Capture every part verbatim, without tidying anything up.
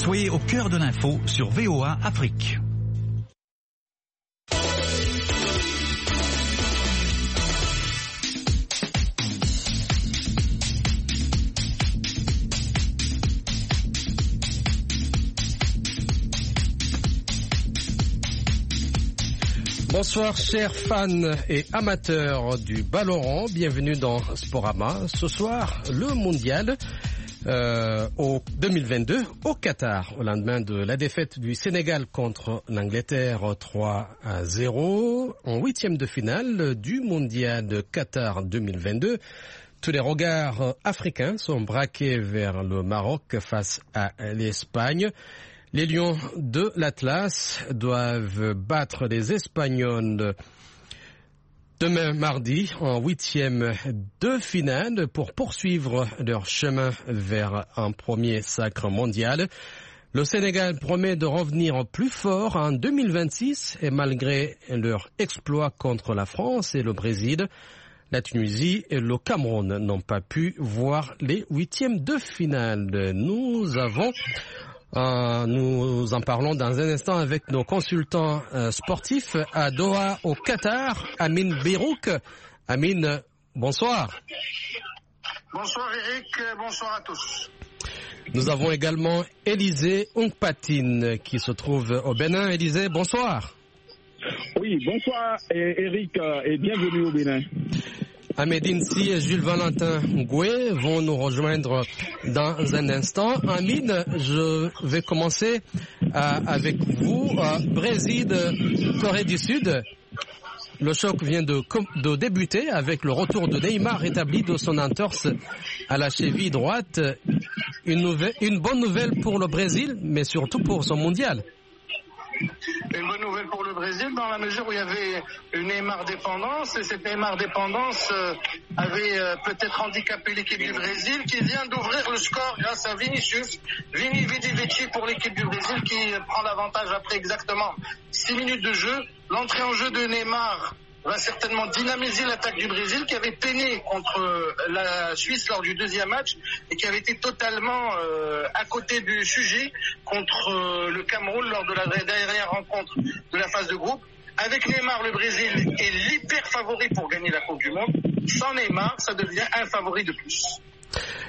Soyez au cœur de l'info sur V O A Afrique. Bonsoir chers fans et amateurs du ballon rond, bienvenue dans Sporama. Ce soir, le mondial euh, au deux mille vingt-deux au Qatar, au lendemain de la défaite du Sénégal contre l'Angleterre trois à zéro, en huitième de finale du mondial de Qatar deux mille vingt-deux. Tous les regards africains sont braqués vers le Maroc face à l'Espagne. Les Lions de l'Atlas doivent battre les Espagnols demain mardi en huitième de finale pour poursuivre leur chemin vers un premier sacre mondial. Le Sénégal promet de revenir plus fort en deux mille vingt-six et malgré leur exploit contre la France et le Brésil, la Tunisie et le Cameroun n'ont pas pu voir les huitièmes de finale. Nous avons Euh, nous en parlons dans un instant avec nos consultants euh, sportifs à Doha, au Qatar, Amine Beirouk. Amine, bonsoir. Bonsoir Eric, bonsoir à tous. Nous avons également Élisée Onkpatine qui se trouve au Bénin. Élisée, bonsoir. Oui, bonsoir Eric et bienvenue au Bénin. Ahmedine Si et Jules Valentin Goué vont nous rejoindre dans un instant. Amine, je vais commencer euh, avec vous. Euh, Brésil, Corée du Sud. Le choc vient de, de débuter avec le retour de Neymar rétabli de son entorse à la cheville droite. Une, nouvelle, une bonne nouvelle pour le Brésil, mais surtout pour son mondial. Une bonne nouvelle pour le Brésil dans la mesure où il y avait une Neymar dépendance et cette Neymar dépendance euh, avait euh, peut-être handicapé l'équipe du Brésil qui vient d'ouvrir le score grâce à Vinicius, Vini Vidi Vici pour l'équipe du Brésil qui euh, prend l'avantage après exactement six minutes de jeu. L'entrée en jeu de Neymar va certainement dynamiser l'attaque du Brésil qui avait peiné contre la Suisse lors du deuxième match et qui avait été totalement euh, à côté du sujet contre euh, le Cameroun lors de la dernière rencontre de la phase de groupe. Avec Neymar, le Brésil est l'hyper favori pour gagner la Coupe du Monde. Sans Neymar, ça devient un favori de plus. Élisée ?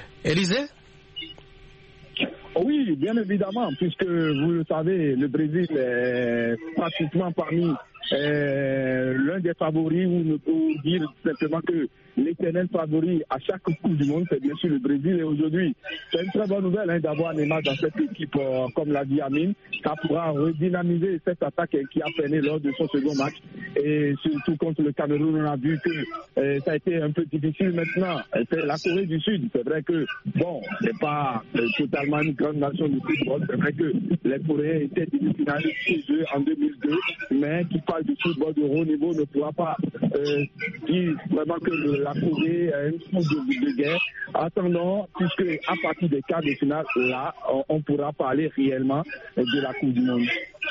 Oui, bien évidemment, puisque vous le savez, le Brésil est pratiquement parmi euh, l'un des favoris, ou ne peut dire simplement que l'éternel favori à chaque Coupe du Monde, c'est bien sûr le Brésil. Et aujourd'hui, c'est une très bonne nouvelle hein, d'avoir Neymar dans cette équipe, euh, comme l'a dit Amine. Ça pourra redynamiser cette attaque qui a peiné lors de son second match. Et surtout contre le Cameroun, on a vu que euh, ça a été un peu difficile maintenant. C'est la Corée du Sud. C'est vrai que, bon, c'est pas euh, totalement une grande nation du football. C'est vrai que les Coréens étaient demi-finalistes chez eux en deux mille deux, mais qui parle du football de haut niveau ne pourra pas euh, dire vraiment que le, la Corée a une foule de, de guerre. Attendons, puisque à partir des quarts de finale, là, on, on pourra parler réellement de la Coupe du Monde.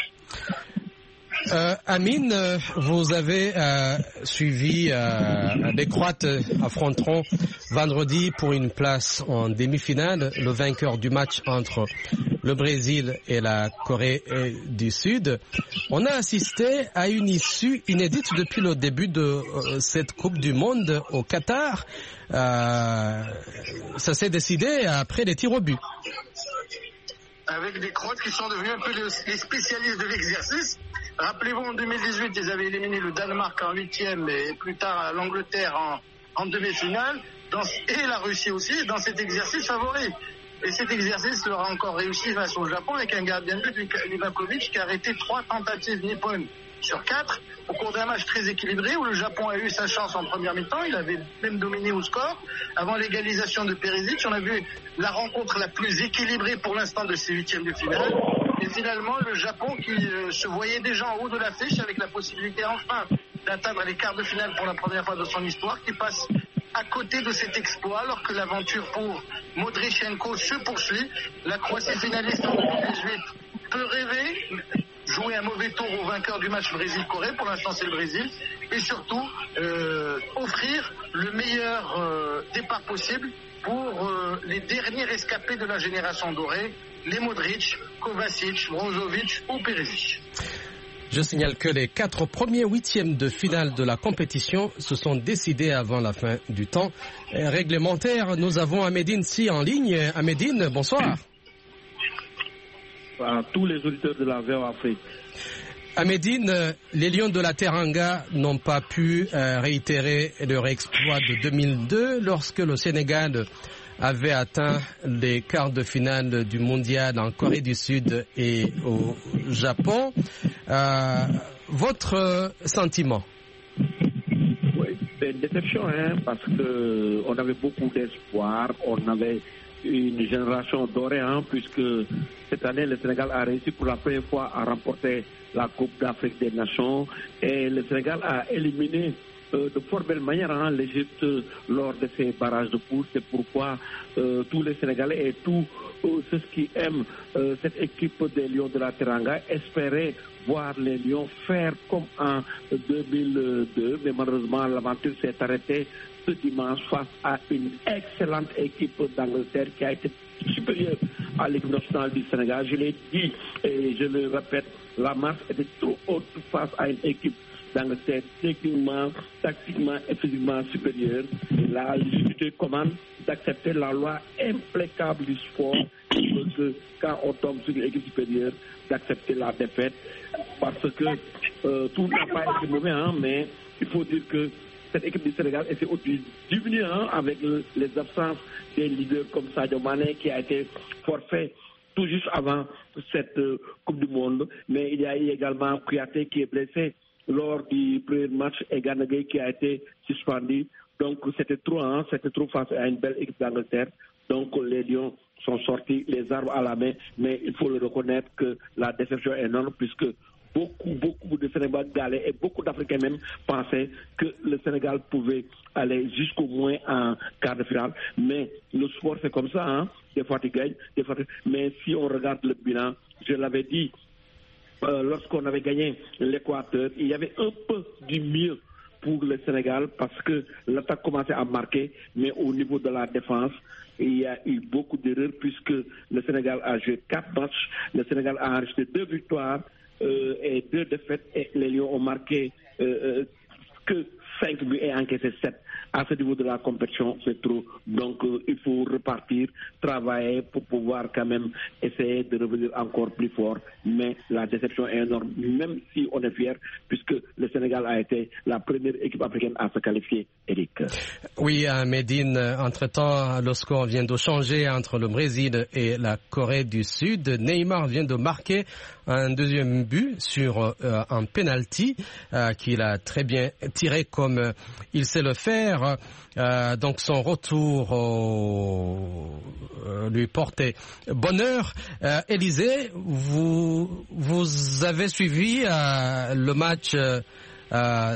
Euh, Amine, euh, vous avez euh, suivi euh, les Croates affronteront vendredi pour une place en demi-finale le vainqueur du match entre le Brésil et la Corée du Sud. On a assisté à une issue inédite depuis le début de euh, cette Coupe du Monde au Qatar. Euh, ça s'est décidé après les tirs au but. Avec des Croates qui sont devenus un peu les spécialistes de l'exercice. Rappelez-vous, en deux mille dix-huit, ils avaient éliminé le Danemark en huitième et plus tard l'Angleterre en, en demi-finale, dans, et la Russie aussi, dans cet exercice favori. Et cet exercice leur a encore réussi face au Japon avec un gardien de but, Livakovic, qui a arrêté trois tentatives nippones sur quatre au cours d'un match très équilibré où le Japon a eu sa chance en première mi-temps. Il avait même dominé au score avant l'égalisation de Perisic. On a vu la rencontre la plus équilibrée pour l'instant de ces huitièmes de finale. Et finalement, le Japon qui euh, se voyait déjà en haut de l'affiche avec la possibilité enfin d'atteindre les quarts de finale pour la première fois de son histoire, qui passe à côté de cet exploit alors que l'aventure pour Modrichenko se poursuit. La Croatie finaliste en deux mille dix-huit peut rêver, jouer un mauvais tour au vainqueur du match Brésil-Corée, pour l'instant c'est le Brésil, et surtout euh, offrir le meilleur euh, départ possible pour euh, les derniers rescapés de la génération dorée, les Modric, Kovacic, Brozovic ou Perisic. Je signale que les quatre premiers huitièmes de finale de la compétition se sont décidés avant la fin du temps réglementaire. Nous avons Ahmedine Si en ligne. Ahmedine, bonsoir. À tous les auditeurs de la V O A Afrique. Ahmedine, les Lions de la Teranga n'ont pas pu euh, réitérer leur exploit de deux mille deux lorsque le Sénégal avait atteint les quarts de finale du mondial en Corée du Sud et au Japon. Euh, votre sentiment? Oui, c'est une déception, hein, parce qu'on avait beaucoup d'espoir, on avait une génération dorée, hein, puisque cette année, le Sénégal a réussi pour la première fois à remporter la Coupe d'Afrique des Nations et le Sénégal a éliminé euh, de fort belle manière hein, l'Égypte lors de ces barrages de poule. C'est pourquoi euh, tous les Sénégalais et tous euh, ceux qui aiment euh, cette équipe des Lions de la Teranga espéraient voir les Lions faire comme en deux mille deux, mais malheureusement l'aventure s'est arrêtée ce dimanche face à une excellente équipe d'Angleterre qui a été supérieure à l'équipe nationale du Sénégal. Je l'ai dit et je le répète, la marche était trop haute face à une équipe d'Angleterre techniquement, tactiquement et physiquement supérieure. Et la légitimité commande d'accepter la loi implacable du sport que quand on tombe sur une équipe supérieure, d'accepter la défaite parce que euh, tout n'a pas été mauvais, hein, mais il faut dire que cette équipe du Sénégal était aussi diminuée hein, avec le, les absences des leaders comme Sadio Mané qui a été forfait tout juste avant cette euh, Coupe du Monde. Mais il y a eu également Kouyaté qui est blessé lors du premier match et Gana Gueye qui a été suspendu. Donc c'était trop, hein, c'était trop face à une belle équipe d'Angleterre. Donc les Lions sont sortis les armes à la main, mais il faut le reconnaître que la déception est énorme puisque beaucoup, beaucoup de Sénégalais et beaucoup d'Africains même pensaient que le Sénégal pouvait aller jusqu'au moins en quart de finale. Mais le sport c'est comme ça, hein. Des fois tu gagnes, des fois tu... Mais si on regarde le bilan, je l'avais dit, euh, lorsqu'on avait gagné l'Équateur, il y avait un peu du mieux pour le Sénégal parce que l'attaque commençait à marquer, mais au niveau de la défense, il y a eu beaucoup d'erreurs puisque le Sénégal a joué quatre matchs, le Sénégal a enregistré deux victoires euh, et deux défaites et les Lions ont marqué euh, euh, que cinq buts et encaissé sept. À ce niveau de la compétition, c'est trop. Donc euh, il faut repartir, travailler pour pouvoir quand même essayer de revenir encore plus fort. Mais la déception est énorme, même si on est fier, puisque le Sénégal a été la première équipe africaine à se qualifier, Eric. Oui, Medine, entre-temps, le score vient de changer entre le Brésil et la Corée du Sud. Neymar vient de marquer un deuxième but sur euh, un penalty euh, qu'il a très bien tiré comme euh, il sait le faire. Euh, donc son retour au, euh, lui portait bonheur. Euh, Élisée, vous, vous avez suivi euh, le match euh, euh,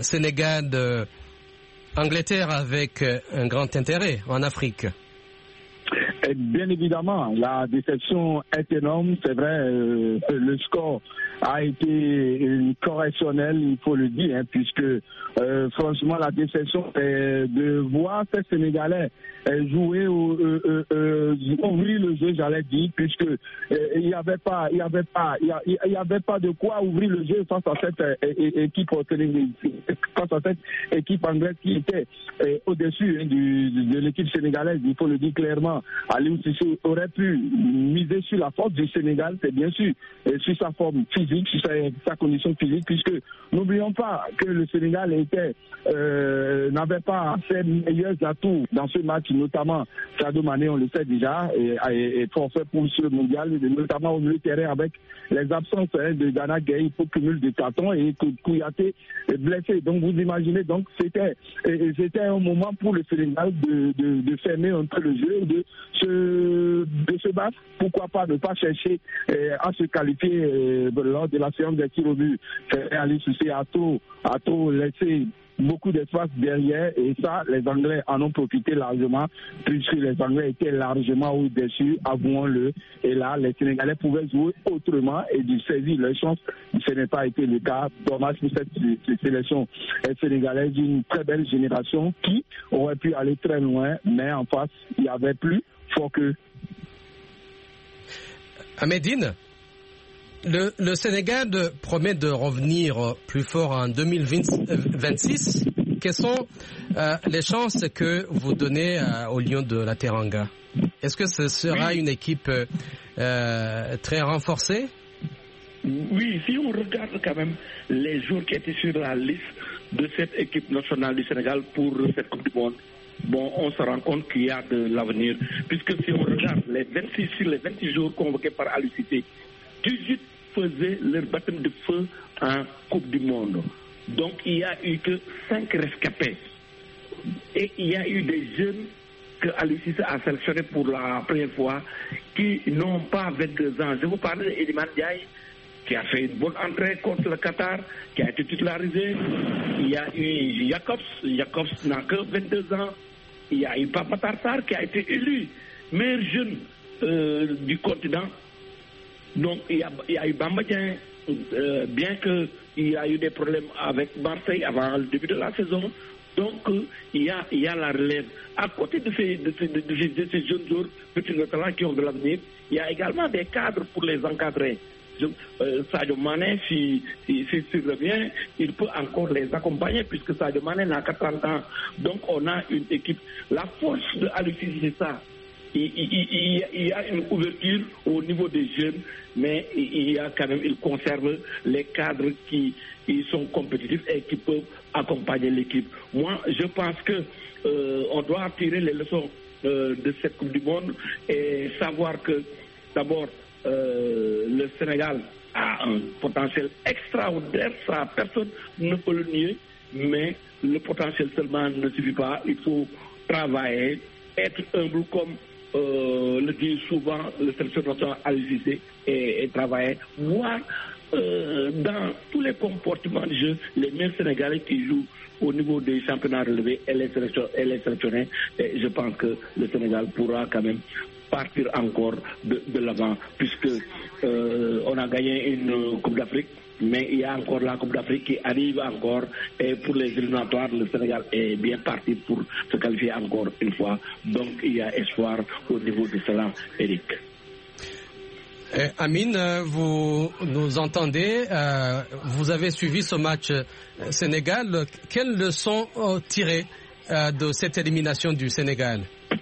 Sénégal-Angleterre avec euh, un grand intérêt en Afrique. Et bien évidemment, la déception est énorme. C'est vrai, euh, le score a été correctionnel, il faut le dire, hein, puisque euh, franchement la déception est de voir ces Sénégalais euh, jouer, euh, euh, euh, ouvrir le jeu, j'allais dire, puisque euh, il n'y avait pas, il y avait pas, il y, y avait pas de quoi ouvrir le jeu face à cette euh, équipe face à cette équipe anglaise qui était euh, au-dessus hein, du, de l'équipe sénégalaise. Il faut le dire clairement. Aliou Cissé aurait pu miser sur la force du Sénégal, c'est bien sûr, et sur sa forme physique, sur sa, sa condition physique, puisque n'oublions pas que le Sénégal était, euh, n'avait pas ses meilleurs atouts dans ce match, notamment Sadio Mané, on le sait déjà, et, et, et forfait pour ce mondial, notamment au milieu de terrain avec les absences hein, de Gana Gueye pour cumul de cartons et Kouyaté blessé. Donc vous imaginez, donc c'était, c'était un moment pour le Sénégal de, de, de fermer un peu le jeu, de se, de se battre, pourquoi pas ne pas chercher euh, à se qualifier euh, lors de la séance des tirs au but. Aliou Cissé a trop, a trop laissé beaucoup d'espace derrière et ça, les Anglais en ont profité largement puisque les Anglais étaient largement au-dessus, avouons-le. Et là, les Sénégalais pouvaient jouer autrement et de saisir leur chance. Ce n'est pas été le cas. Dommage pour cette, cette sélection sénégalaise d'une très belle génération qui aurait pu aller très loin, mais en face, il n'y avait plus fort que. À Médine, le, le Sénégal promet de revenir plus fort en deux mille vingt-six. Quelles sont euh, les chances que vous donnez euh, aux Lions de la Teranga? Est-ce que ce sera oui. une équipe euh, très renforcée? Oui, si on regarde quand même les joueurs qui étaient sur la liste de cette équipe nationale du Sénégal pour cette Coupe du Monde, bon, on se rend compte qu'il y a de l'avenir. Puisque si on regarde les vingt-six sur les vingt-six jours convoqués par Aliou Cissé, dix-huit faisaient leur baptême de feu en Coupe du Monde. Donc il n'y a eu que cinq rescapés. Et il y a eu des jeunes que Aliou Cissé a sélectionnés pour la première fois qui n'ont pas vingt-deux ans. Je vous parle d'Iliman Ndiaye, qui a fait une bonne entrée contre le Qatar, qui a été titularisé. Il y a eu Jacobs, Jacobs n'a que vingt-deux ans. Il y a eu Papa Tartar qui a été élu meilleur jeune euh, du continent. Donc il y a, il y a eu Bamba Dieng, euh, bien qu'il y a eu des problèmes avec Marseille avant le début de la saison. Donc euh, il, y a, il y a la relève. À côté de ces, de ces, de ces, de ces jeunes joueurs petits de talent qui ont de l'avenir, il y a également des cadres pour les encadrer. Euh, Sadio Mané, si, si, si, si revient, il peut encore les accompagner puisque Sadio Mané n'a que trente ans. Donc on a une équipe. La force de Aliou Cissé, c'est ça. Il, il, il, il y a une ouverture au niveau des jeunes, mais il y a quand même, il conserve les cadres qui ils sont compétitifs et qui peuvent accompagner l'équipe. Moi, je pense que euh, on doit tirer les leçons euh, de cette Coupe du Monde et savoir que d'abord Euh, le Sénégal a un potentiel extraordinaire, ça personne ne peut le nier, mais le potentiel seulement ne suffit pas. Il faut travailler, être humble comme euh, le dit souvent le sélectionneur national Aliou Cissé et, et travailler, voir euh, dans tous les comportements de jeu les meilleurs Sénégalais qui jouent au niveau des championnats relevés et les sélectionnés. Et je pense que le Sénégal pourra quand même partir encore de, de l'avant, puisque euh, on a gagné une Coupe d'Afrique, mais il y a encore la Coupe d'Afrique qui arrive encore, et pour les éliminatoires, le Sénégal est bien parti pour se qualifier encore une fois. Donc il y a espoir au niveau de cela, Eric. Euh, Amine, vous nous entendez, euh, vous avez suivi ce match euh, Sénégal. Quelles leçons euh, tirées euh, de cette élimination du Sénégal?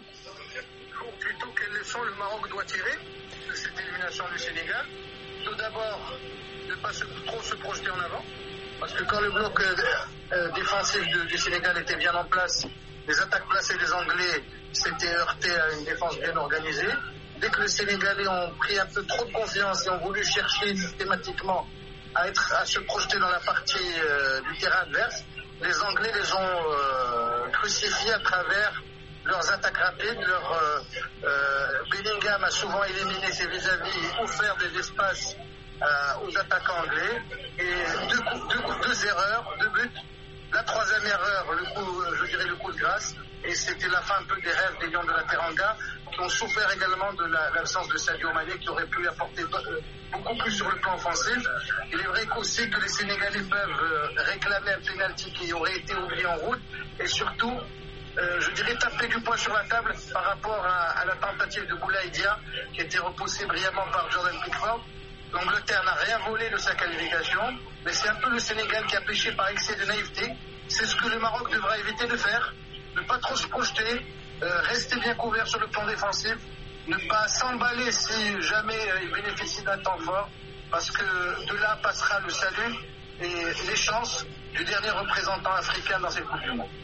Le Maroc doit tirer de cette élimination du Sénégal. Tout d'abord, ne pas se, trop se projeter en avant, parce que quand le bloc euh, euh, défensif de, du Sénégal était bien en place, les attaques placées des Anglais s'étaient heurtées à une défense bien organisée. Dès que les Sénégalais ont pris un peu trop de confiance et ont voulu chercher systématiquement à, être, à se projeter dans la partie euh, du terrain adverse, les Anglais les ont euh, crucifiés à travers leurs attaques rapides. Leur, euh, euh, Bellingham a souvent éliminé ses vis-à-vis et offert des espaces euh, aux attaquants anglais. Et deux, deux, deux erreurs, deux buts. La troisième erreur, le coup, je dirais le coup de grâce. Et c'était la fin un peu des rêves des Lions de la Teranga, qui ont souffert également de la, l'absence de Sadio Mané, qui aurait pu apporter beaucoup plus sur le plan offensif. Il est vrai qu'aussi que les Sénégalais peuvent réclamer un pénalty qui aurait été oublié en route. Et surtout, Euh, je dirais taper du poing sur la table par rapport à, à la tentative de Boulaye Dia qui a été repoussée brillamment par Jordan Pickford. L'Angleterre n'a rien volé de sa qualification, mais c'est un peu le Sénégal qui a péché par excès de naïveté. C'est ce que le Maroc devra éviter de faire, ne pas trop se projeter, euh, rester bien couvert sur le plan défensif, ne pas s'emballer si jamais euh, il bénéficie d'un temps fort, parce que de là passera le salut et les chances du dernier représentant africain dans cette Coupe du Monde.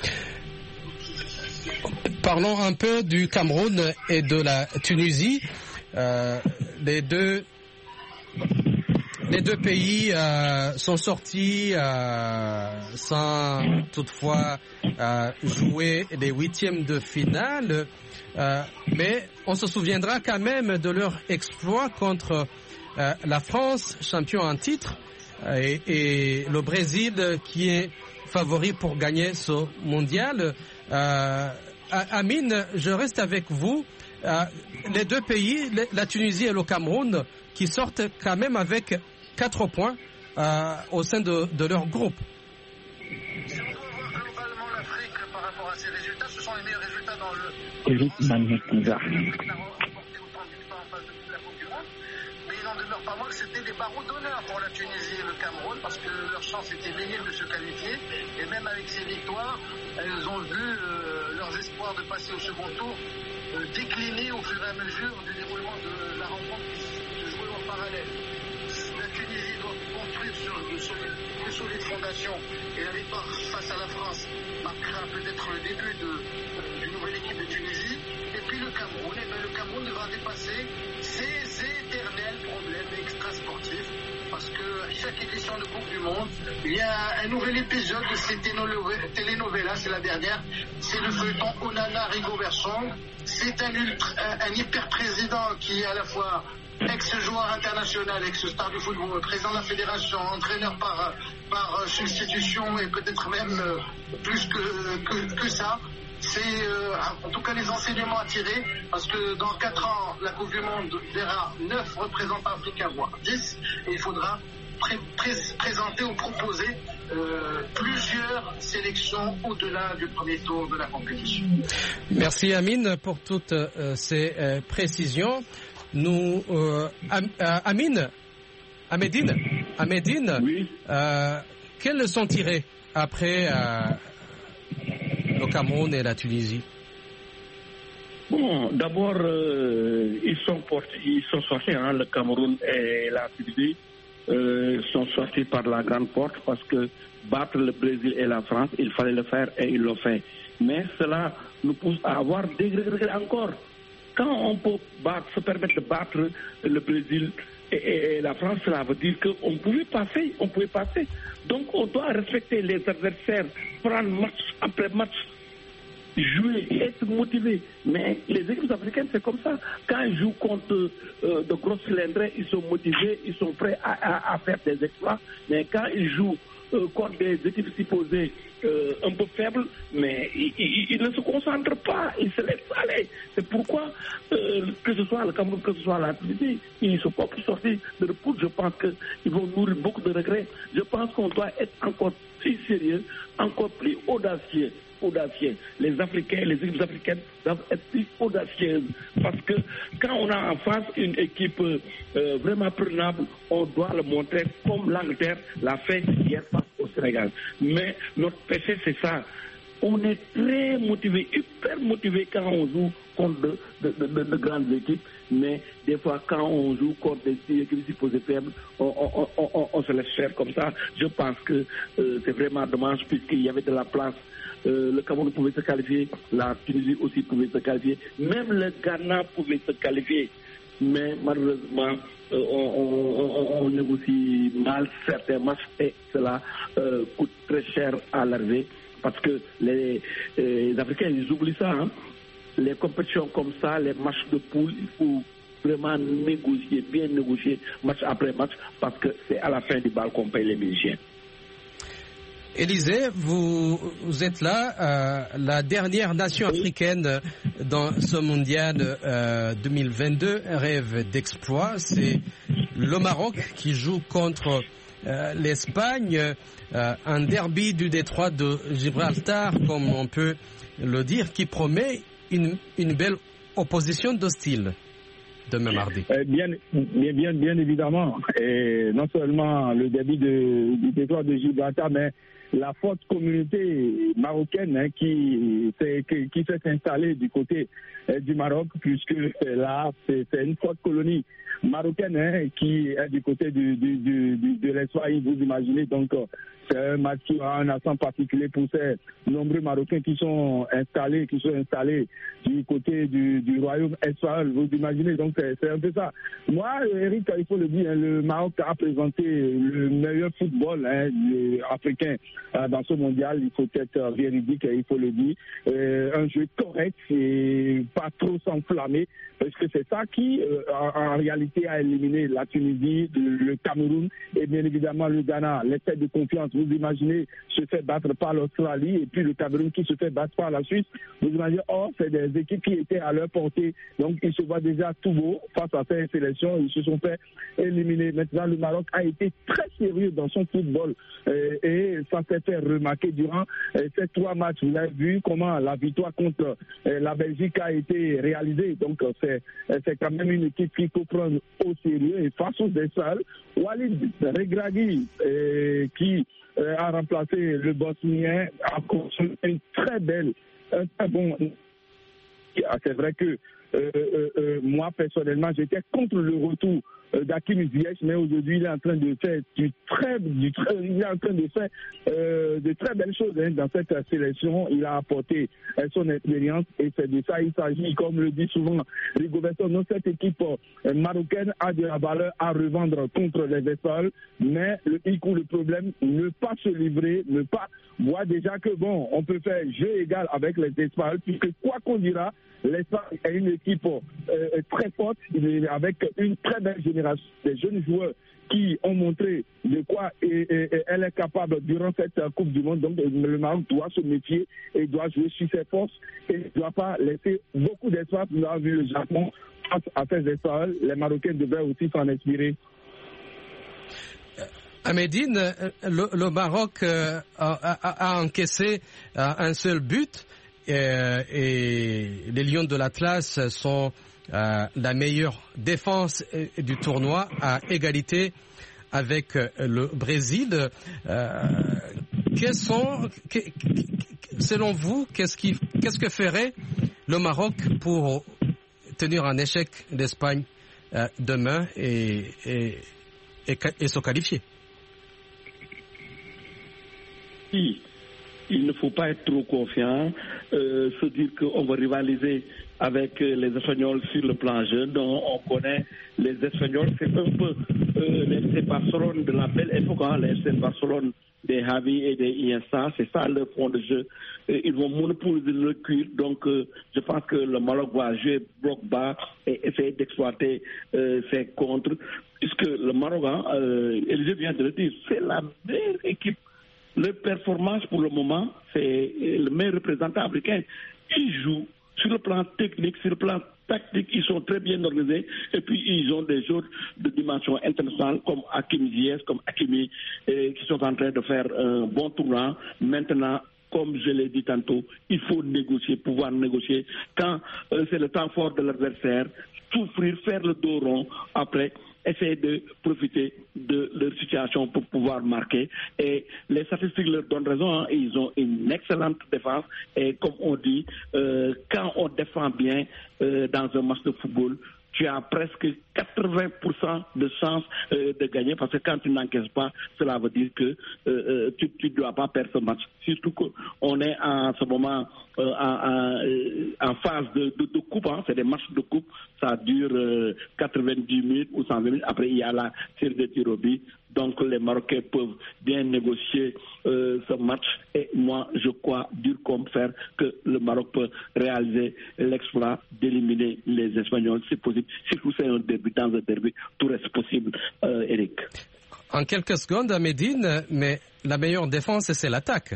Parlons un peu du Cameroun et de la Tunisie. Euh, les deux, les deux pays euh, sont sortis euh, sans toutefois euh, jouer les huitièmes de finale. Euh, mais on se souviendra quand même de leur exploit contre euh, la France, champion en titre, et, et le Brésil qui est favori pour gagner ce mondial. Euh, Amine, je reste avec vous. Euh, les deux pays, la Tunisie et le Cameroun, qui sortent quand même avec quatre points euh, au sein de, de leur groupe. Si on doit voir globalement l'Afrique par rapport à ces résultats, ce sont les meilleurs résultats dans le... Eric Magnétiza. Coupe du Monde. Mais il n'en demeure pas moins que c'était des barreaux d'honneur pour la Tunisie et le Cameroun parce que leur chance était minime de se qualifier. Et même avec ces victoires, elles ont vu euh, leurs espoirs de passer au second tour euh, décliner au fur et à mesure du déroulement de la rencontre qui se jouait en parallèle. La Tunisie doit construire sur de solides, de solides fondations et la victoire face à la France marquera peut-être le début de, euh, d'une nouvelle équipe de Tunisie. Et puis le Cameroun, et bien le Cameroun devra dépasser ces éternels problèmes extrasportifs parce que à chaque édition de Coupe du Monde, il y a un nouvel épisode de cette telenovela, c'est la dernière, c'est le feuilleton Onana Rigobert Song. C'est un, ultra, un, un hyper-président qui est à la fois ex-joueur international, ex-star du football, président de la fédération, entraîneur par, par substitution et peut-être même euh, plus que, que, que ça. C'est euh, en tout cas les enseignements à tirer parce que dans quatre ans, la Coupe du Monde verra neuf représentants africains, voire dix, et il faudra pré- pré- présenter ou proposer euh, plusieurs sélections au-delà du premier tour de la compétition. Merci Amine pour toutes euh, ces euh, précisions. Nous, euh, Am, euh, Amine, Amédine, Amédine, oui. euh, quelles leçons tirer après euh, le Cameroun et la Tunisie? Bon, d'abord, euh, ils sont portés, ils sont sortis, hein, le Cameroun et la Tunisie euh, sont sortis par la grande porte parce que battre le Brésil et la France, il fallait le faire et ils l'ont fait. Mais cela nous pousse à avoir des regrets encore. Quand on peut battre, se permettre de battre le Brésil et, et, et la France, cela veut dire qu'on pouvait passer, on pouvait passer. Donc on doit respecter les adversaires, prendre match après match, jouer, être motivé. Mais les équipes africaines, c'est comme ça. Quand ils jouent contre euh, de grosses cylindrées, ils sont motivés, ils sont prêts à, à, à faire des exploits. Mais quand ils jouent euh, contre des équipes supposées euh, un peu faibles, mais ils, ils, ils ne se concentrent pas, ils se laissent aller. C'est pourquoi, euh, que ce soit le Cameroun, que ce soit la Tunisie, ils ne sont pas plus sortis de repos. Je pense qu'ils vont nourrir beaucoup de regrets. Je pense qu'on doit être encore plus sérieux, encore plus audacieux. audacieux. Les Africains, les équipes africaines doivent être plus audacieuses parce que quand on a en face une équipe euh, vraiment prenable, on doit le montrer comme l'Angleterre l'a fait hier face au Sénégal. Mais notre péché, c'est ça. On est très motivé, hyper motivé quand on joue contre de, de, de, de grandes équipes, mais des fois quand on joue contre des équipes supposées faibles, on, on, on, on, on se laisse faire comme ça. Je pense que euh, c'est vraiment dommage puisqu'il y avait de la place. Euh, le Cameroun pouvait se qualifier, la Tunisie aussi pouvait se qualifier, même le Ghana pouvait se qualifier. Mais malheureusement, euh, on, on, on négocie mal certains matchs et cela euh, coûte très cher à l'arrivée. Parce que les, les Africains, ils oublient ça. Hein. Les compétitions comme ça, les matchs de poule, il faut vraiment négocier, bien négocier, match après match, parce que c'est à la fin du bal qu'on paye les musiciens. Élisée, vous, vous êtes là, euh, la dernière nation africaine dans ce mondial euh, deux mille vingt-deux, rêve d'exploit, c'est le Maroc qui joue contre euh, l'Espagne, euh, un derby du détroit de Gibraltar, comme on peut le dire, qui promet une, une belle opposition d'hostile demain mardi. Euh, bien, bien, bien, bien évidemment, et non seulement le derby de, du détroit de Gibraltar, mais la forte communauté marocaine hein, qui, qui, qui s'est installée du côté euh, du Maroc, puisque euh, là, c'est une forte colonie marocaine hein, qui est du côté du, du, du, du, de l'Espagne, vous imaginez. Donc, euh, c'est un match qui a un accent particulier pour ces nombreux Marocains qui sont installés, qui sont installés du côté du, du royaume espagnol, vous imaginez. Donc, c'est un peu ça. Moi, Eric, il faut le dire, hein, le Maroc a présenté le meilleur football hein, africain euh, dans ce mondial. Il faut être véridique, il faut le dire. Euh, un jeu correct et pas trop s'enflammer, parce que c'est ça qui, euh, en, en réalité, a éliminé la Tunisie, le, le Cameroun et bien évidemment le Ghana. L'excès de confiance, vous imaginez, se fait battre par l'Australie et puis le Cameroun qui se fait battre par la Suisse. Vous imaginez, oh, c'est des équipes qui étaient à leur portée. Donc, ils se voient déjà tout beau face à ces sélections. Ils se sont fait éliminer. Maintenant, le Maroc a été très sérieux dans son football euh, et ça s'est fait remarquer durant euh, ces trois matchs. Vous avez vu comment la victoire contre euh, la Belgique a été réalisée. Donc, c'est, c'est quand même une équipe qu'il faut prendre prendre au sérieux et face aux Essal, Walid Regragui, euh, qui euh, a remplacé le Bosnien, a construit une très belle, un très bon. C'est vrai que euh, euh, euh, moi personnellement j'étais contre le retour euh, d'Hakim Ziyech, mais aujourd'hui il est en train de faire du très, du très, il est en train de faire euh, de très belles choses hein, dans cette sélection. Il a apporté euh, son expérience et c'est de ça il s'agit. Comme le dit souvent Rigoberto, cette équipe euh, marocaine a de la valeur à revendre contre les Vessels, mais le hic ou le problème, ne pas se livrer, ne pas voir déjà que bon, on peut faire jeu égal avec les Espagnols, puisque quoi qu'on dira, l'Espagne est une équipe euh, très forte, avec une très belle génération de jeunes joueurs qui ont montré de quoi et, et, et elle est capable durant cette Coupe du Monde. Donc le Maroc doit se méfier et doit jouer sur ses forces et ne doit pas laisser beaucoup d'espace. Nous avons vu le Japon face à ces espaces. Les Marocains devraient aussi s'en inspirer. Amédine, le, le Maroc euh, a, a encaissé euh, un seul but euh, et les Lions de l'Atlas sont euh, la meilleure défense du tournoi à égalité avec le Brésil. Euh, quels sont, que, selon vous, qu'est-ce, qui, qu'est-ce que ferait le Maroc pour tenir un échec d'Espagne euh, demain et, et, et, et se qualifier? Il ne faut pas être trop confiant, euh, se dire qu'on va rivaliser avec euh, les Espagnols sur le plan jeune. Donc, on connaît les Espagnols, c'est un peu euh, les F C Barcelone de la belle époque, hein, les F C Barcelone des Xavi et des Iniesta, c'est ça le fond de jeu. Et ils vont monopoliser le cuir, donc euh, je pense que le Maroc va jouer bloc bas et essayer d'exploiter euh, ses contres, puisque le Maroc, hein, euh, Élisée vient de le dire, c'est la meilleure équipe. Leur performance pour le moment, c'est le meilleur représentant africain. Ils jouent sur le plan technique, sur le plan tactique, ils sont très bien organisés. Et puis, ils ont des joueurs de dimension internationale comme Hakim Ziyech, comme Hakimi, eh, qui sont en train de faire un bon tournoi. Maintenant, comme je l'ai dit tantôt, il faut négocier, pouvoir négocier. Quand euh, c'est le temps fort de l'adversaire, souffrir, faire le dos rond, après essayer de profiter de leur situation pour pouvoir marquer. Et les statistiques leur donnent raison, hein. Ils ont une excellente défense. Et comme on dit, euh, quand on défend bien euh, dans un match de football, tu as presque quatre-vingts pour cent de chances euh, de gagner, parce que quand tu n'encaisses pas, cela veut dire que euh, tu ne dois pas perdre ce match. Surtout qu'on est en ce moment euh, en, en, en phase de, de, de coupe, hein. C'est des matchs de coupe, ça dure euh, quatre-vingt-dix minutes ou cent vingt minutes, après il y a la série de tirs au but. Donc les Marocains peuvent bien négocier euh, ce match et moi je crois dur comme fer que le Maroc peut réaliser l'exploit d'éliminer les Espagnols, c'est possible. Surtout c'est un derby, dans un derby, tout reste possible, euh, Eric. En quelques secondes, à Médine, mais la meilleure défense c'est l'attaque.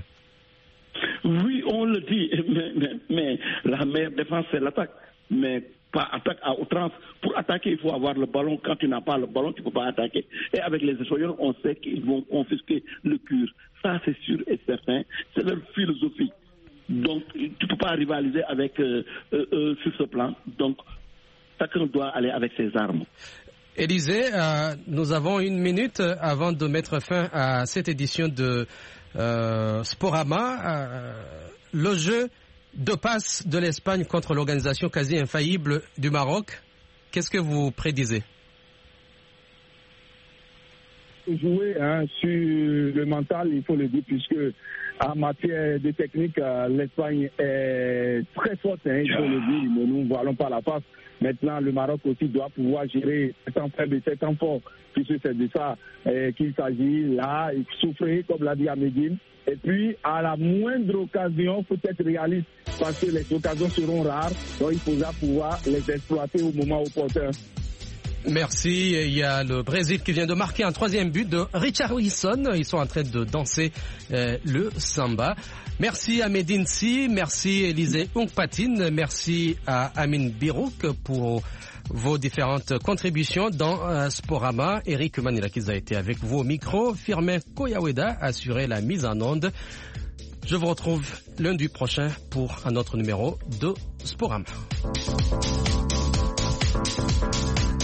Oui, on le dit, mais, mais, mais la meilleure défense c'est l'attaque. Mais pas attaque à outrance. Pour attaquer, il faut avoir le ballon. Quand tu n'as pas le ballon, tu ne peux pas attaquer. Et avec les Espagnols, on sait qu'ils vont confisquer le cure. Ça, c'est sûr et certain. C'est leur philosophie. Donc, tu ne peux pas rivaliser avec euh, euh, euh, sur ce plan. Donc, chacun doit aller avec ses armes. Élisée, euh, nous avons une minute avant de mettre fin à cette édition de euh, Sporama. Euh, le jeu de passe de l'Espagne contre l'organisation quasi infaillible du Maroc, qu'est-ce que vous prédisez? Jouer hein, sur le mental, il faut le dire, puisque en matière de technique, euh, l'Espagne est très forte, hein, il faut le dire, mais nous ne voilons pas la face. Maintenant, le Maroc aussi doit pouvoir gérer cet temps faible et cet temps fort, puisque c'est de ça euh, qu'il s'agit là, souffrir, comme l'a dit Amédine. Et puis, à la moindre occasion, il faut être réaliste, parce que les occasions seront rares, donc il faudra pouvoir les exploiter au moment opportun. Merci. Il y a le Brésil qui vient de marquer un troisième but de Richarlison. Ils sont en train de danser euh, le samba. Merci à Médine Si, merci Élisée Oungpatine, merci à Amine Birouk pour vos différentes contributions dans euh, Sporama. Eric Manilakiz a été avec vous au micro. Firmin Koyaweda a assuré la mise en onde. Je vous retrouve lundi prochain pour un autre numéro de Sporama.